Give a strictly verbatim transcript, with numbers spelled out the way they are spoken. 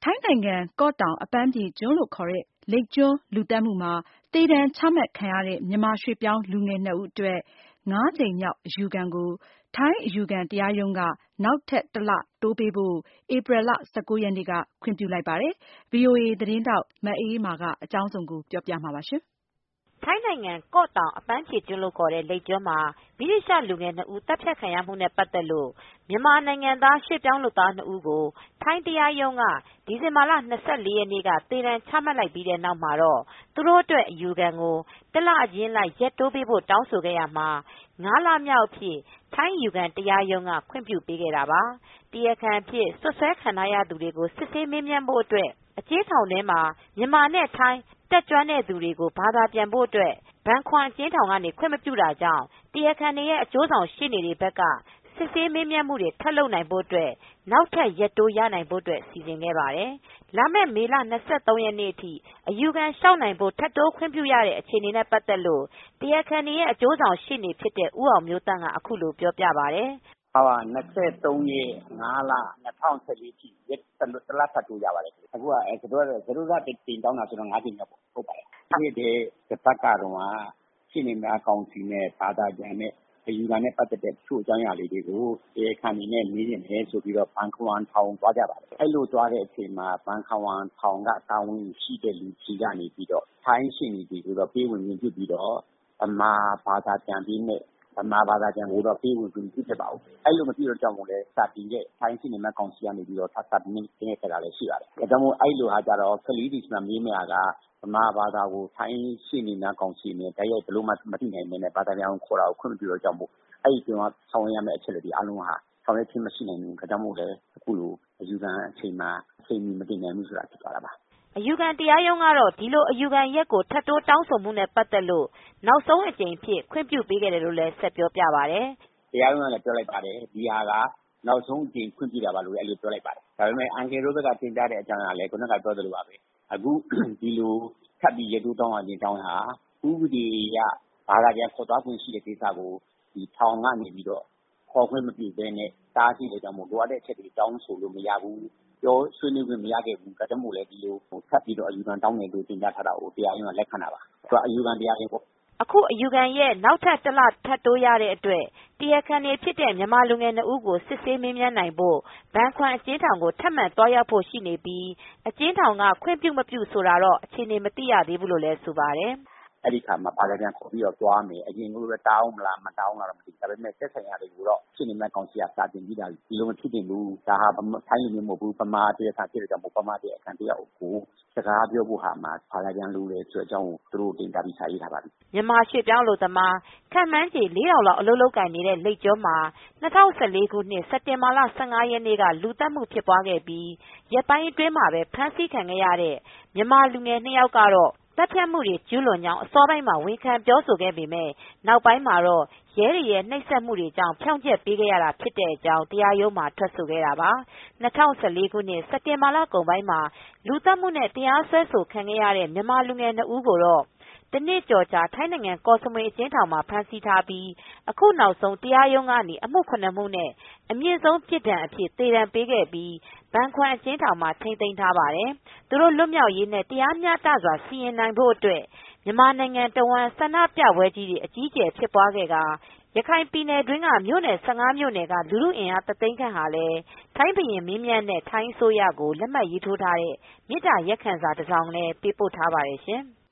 ထိုင်းနိုင်ငံကော့တောင်အပန်းဖြေကျွန်းလို့ခေါ်တဲ့လိပ်ကျွန်းလူသတ်မှုမှာသေဒဏ်ချမှတ်ခံရတဲ့မြန်မာရွှေ့ပြောင်းလူငယ်နှစ်ဦးအတွက်ငါးကြိမ်မြောက်အယူခံကိုထိုင်းအယူခံတရားရုံးကနောက်ထပ်တလတိုးပေးဖို့ဧပြီလ ၁၉ ရက်နေ့ကခွင့်ပြုလိုက်ပါတယ်။ ဗွီအိုအေသတင်းထောက်မအေးအေးမာကအကြောင်းစုံကိုပြောပြမှာပါ။ထိုင်းနိုင်ငံကော့တောင်အပန်းဖြေကျွန်းလို့ခေါ်တဲ့လိပ်ကျွန်းမှာဗြိတိသျှလူငယ်နှစ်ဦးသတ်ဖြတ်ခံရမှုနဲ့ပတ်သက်လို့မြန်မာနိုင်ငံသားရွှေ့ပြောင်းလုပ်သားနှစ်ဦးကိုထိုင်းတရားရုံးကဒီဇင်ဘာလ ၂၄ ရက်နေ့ကသေဒဏ်ချမှတ်လိုက်ပြီးတဲ့နောက်မှာတော့သူတို့အတွက်အယူခံကိုတလချင်းလိုက်ရက်တိုးပေးဖို့တောင်းဆိုခဲ့ရာမှာငါးလမြောက်အဖြစ်ထိုင်းအယူခံတရားရုံးကခွင့်ပြုပေးခဲ့တာပါ။ တရားခံအဖြစ်စွပ်စွဲခံထားရသူတွေကိုစစ်ဆေးမေးမြန်းဖို့အတွက်အကျဉ်းထောင်ထဲမှာမြန်မာနဲ့ထိုင်းတက်ကြွသူတွေကိုဘာသာပြန်ဖို့အတွက် ဘန်ခွမ်အကျဉ်းထောင်ကနေခွင့်မပြုတာကြောင့်တရားခံတွေရဲ့အကျိုးဆောင်ရှေ့နေတွေဘက်ကစစ်ဆေးမေးမြန်းမှုတွေထပ်လုပ်နိုင်ဖို့အတွက်နောက်ထပ်ရက်တိုးရနိုင်ဖို့အတွက်စီစဉ်ခဲ့ပါတယ်။ လာမယ့်မေလ ၂၃ ရက်နေ့အထိအယူခံလျှောက်နိုင်ဖို့ထပ်တိုးခွင့်ပြုရတဲ့အခြေအနေနဲ့ပတ်သက်လို့တရားခံတွေရဲ့အကျိုးဆောင်ရှေ့နေဖြစ်တဲ့ဦးအောင်မျိုးသန့်ကအခုလိုပြောပြပါတယ်။ "၂၃ ရက် ၅ လ ၂၀၁၄ အထိရက်တလထပ်တိုးရပါတယ်။ အခုကစတုတ္ထအကြိမ်တောင်းတာဆိုတော့ငါးကြိမ်မြောက်ပေါ့ဟုတ်ပါတယ်။ ပြီးခဲ့တဲ့တပတ်ကတုန်းကရှေ့နေများကောင်စီနဲ့ဘာသာပြန်နဲ့အယူခံနဲ့ပတ်သက်တဲ့တချို့အကြောင်းအရာလေးတွေကိုတရားခံတွေနဲ့မေးချင်တယ်ဆိုပြီးတော့ဘန်ခွမ်ထောင်သွားကြပါတယ်။အဲဒီလိုသွားတဲ့အချိန်မှာဘန်ခွမ်ထောင်ကတာဝန်ရှိတဲ့လူဆီကနေပြီးတော့ထိုင်းရှေ့နေတွေကိုတော့ပေးဝင်ခွင့်ပြုပြီးတော့ဗမာဘာသာပြန်ပေးမယ့်ဗမာဘာသာပြန်ကိုတော့ပေးဝင်ခွင့်မပြုဖြစ်ပါဘူး။အဲဒီလိုမပြုတဲ့ကြောင့်မို့လဲစာတင်တဲ့ထိုင်းရှေ့နေများကောင်စီကနေပြီးတော့စာတင်ခဲ့တာလည်းရှိပါတယ်။ဒါကြောင့်မို့အဲဒီလိုဟာကြတော့ကလေးတွေဆီမှာမေးမယ့်ဟာကဗမာဘာသာကိုထိုင်းရှေ့နေများကောင်စီနဲ့တိုက်ရိုက်ဘယ်လိုမှမသိနိုင်ပဲနဲ့ဘာသာပြန်ကိုခေါ်တာကိုခွင့်မပြုတော့ကြောင့်မို့အဲဒီအတွင်းကဆောင်ရွက်ရမယ့်အချက်အလက်တွေအားလုံးဟာဆောင်ရွက်ခြင်းမရှိနိုင်ဘူး။ဒါကြောင့်မို့လဲအခုလိုအယူခံအချိန်မှာအချိန်မီမတင်နိုင်ဘူးဆိုတာဖြစ်သွားတာပါ။ " အယူခံတရားရုံးကတော့ဒီလိုအယူခံရက်ကိုထပ်တိုးတောင်းဆိုမှုနဲ့ပတ်သက်လို့နောက်ဆုံးအကြိမ်အဖြစ်ခွင့်ပြုပေးခဲ့တယ်လို့လည်းဆက်ပြောပြပါတယ်။ "တရားရုံးကလည်းပြောလိုက်ပါတယ်ဒီဟာကနောက်ဆုံးအကြိမ်ခွင့်ပြုတာပါလို့ပြောလိုက်ပါတယ်။ဒါပေမဲ့အန်ကယ်တို့ဘက်ကတင်ပြတဲ့အကြောင်းအရာလည်းခုနကပြောသလိုပါပဲအခုဒီလိုထပ်ပြီးရက်တိုးတောင်းရခြင်းအကြောင်းအရာဥပဒေအရဘာသာပြန်ခေါ်သွားခွင့်ရှိတဲ့ကိစ္စကိုဒီထောင်ကနေပြီးတော့ခေါ်ခွင့်မပြုဘဲနဲ့တားဆီးတဲ့ကြောင့်မို့လိုအပ်တဲ့အချက်တွေတောင်းဆိုလို့မရဘူးပြောဆွေးနွေးခွင့်မရခဲ့ဘူးဒါကြောင့်မို့လဲဒီလိုထပ်ပြီးတော့အယူခံတောင်းတယ်လို့တင်ပြထားတာကိုတရားရုံးကလက်ခံတာပါ။သူကအယူခံတရားရုံးပေါ့။အခုအယူခံရက်နောက်ထပ်တလထပ်တိုးရတဲ့အတွက်တရားခံတွေဖြစ်တဲ့မြန်မာလူငယ်နှစ်ဦးကိုစစ်ဆေးမေးမြန်းနိုင်ဖို့ဘန်ခွမ်အကျဉ်းထောင်ကိုထပ်မံသွားရောက်ဖို့ရှိနေပြီးအကျဉ်းထောင်ကခွင့်ပြုမပြုဆိုတာတော့အခြေအနေမသိရသေးဘူးလို့လည်းဆိုပါတယ်။ "အဲဒီအခါမှာဘာသာပြန်ခေါ်ပြီးတော့သွားမယ်အရင်ကလိုပဲတားဦးမလားမတားဘူးလားတော့မသိဘူး။ဒါပေမဲ့သက်ဆိုင်ရာတွေကိုတော့ရှေ့နေများကောင်စီကစာတင်ပြီးသားဒီလိုမဖြစ်သင့်ဘူးဒါဟာထိုင်းလူမျိုးမဟုတ်ဘူးဗမာတရားခံဖြစ်တဲ့အတွက်ကြောင့်မို့ဗမာတရားခံတယောက်ကိုစကားပြောဖို့ဟာမှာဘာသာပြန်လိုတယ်ဆိုတဲ့အကြောင်းကိုသူတို့တင်ပြပြီးစာရေးထားပါပြီ။" မြန်မာရွှေ့ပြောင်းအလုပ်သမားခန့်မှန်းခြေ လေးထောင်လောက်အလုပ်လုပ်ကိုင်နေတဲ့လိပ်ကျွန်းမှာ၂၀၁၄ ခုနှစ် စက်တင်ဘာလ ၁၅ ရက်နေ့ကလူသတ်မှုဖြစ်ပွားခဲ့ပြီးရက်ပိုင်းအတွင်းမှာပဲဖမ်းဆီးခံခဲ့ရတဲ့မြန်မာလူငယ်နှစ်ယောက်ကတော့သတ်ဖြတ်မှုတွေကျူးလွန်ကြောင်းအစောပိုင်းမှာဝန်ခံပြောဆိုခဲ့ပေမယ့်နောက်ပိုင်းမှာတော့ရဲတွေရဲ့နှိပ်စက်မှုတွေကြောင့်ဖြောင့်ချက်ပေးခဲ့ရတာဖြစ်တဲ့အကြောင်းတရားရုံးမှာထွက်ဆိုခဲ့တာပါ။၂၀၁၄ ခုနှစ် စက်တင်ဘာလကုန်ပိုင်းမှာလူသတ်မှုနဲ့တရားစွဲဆိုခံခဲ့ရတဲ့မြန်မာလူငယ်နှစ်ဦးကိုတော့တနှစ်ကျော်ကြာထိုင်းနိုင်ငံကော့စမွေအကျဉ်းထောင်မှာဖမ်းဆီးထားပြီးအခုနောက်ဆုံးတရားရုံးကနေအမှု ၇ မှုနဲ့အမြင့်ဆုံးပြစ်ဒဏ်အဖြစ်သေဒဏ်ပေးခဲ့ပြီးဘန်ခွမ်အကျဉ်းထောင်မှာထိန်းသိမ်းထားပါတယ်။သူတို့လွတ်မြောက်ရေးနဲ့တရားမျှတစွာစီရင်နိုင်ဖို့အတွက်မြန်မာနိုင်ငံတဝှမ်းဆန္ဒပြပွဲကြီးတွေအကြီးအကျယ်ဖြစ်ပွားခဲ့ကာရခိုင်ပြည်နယ်တွင်းကမြို့နယ် ၁၅ မြို့နယ်ကလူထုအင်အားတသိန်းခန့်ဟာလည်းထိုင်းဘုရင်မင်းမြတ်နဲ့ထိုင်းအစိုးရကိုလက်မှတ်ရေးထိုးထားတဲ့မေတ္တာရပ်ခံစာတစောင်လည်းပေးပို့ထားပါတယ်ရှင်။